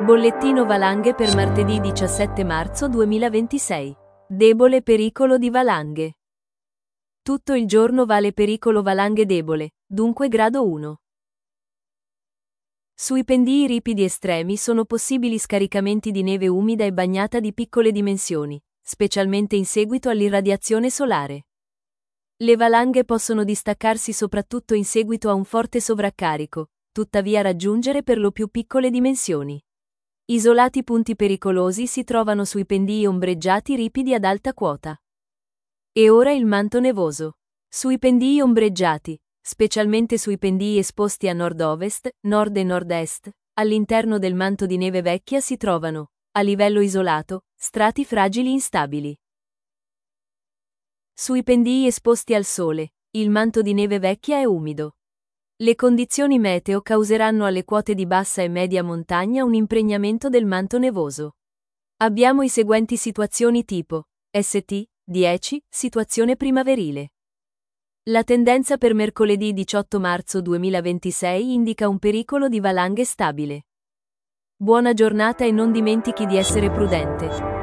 Bollettino valanghe per martedì 17 marzo 2026. Debole pericolo di valanghe. Tutto il giorno vale pericolo valanghe debole, dunque grado 1. Sui pendii ripidi estremi sono possibili scaricamenti di neve umida e bagnata di piccole dimensioni, specialmente in seguito all'irradiazione solare. Le valanghe possono distaccarsi soprattutto in seguito a un forte sovraccarico, tuttavia raggiungere per lo più piccole dimensioni. Isolati punti pericolosi si trovano sui pendii ombreggiati ripidi ad alta quota. E ora il manto nevoso. Sui pendii ombreggiati, specialmente sui pendii esposti a nord-ovest, nord e nord-est, all'interno del manto di neve vecchia si trovano, a livello isolato, strati fragili instabili. Sui pendii esposti al sole, il manto di neve vecchia è umido. Le condizioni meteo causeranno alle quote di bassa e media montagna un impregnamento del manto nevoso. Abbiamo i seguenti situazioni tipo ST 10, situazione primaverile. La tendenza per mercoledì 18 marzo 2026 indica un pericolo di valanghe stabile. Buona giornata e non dimentichi di essere prudente.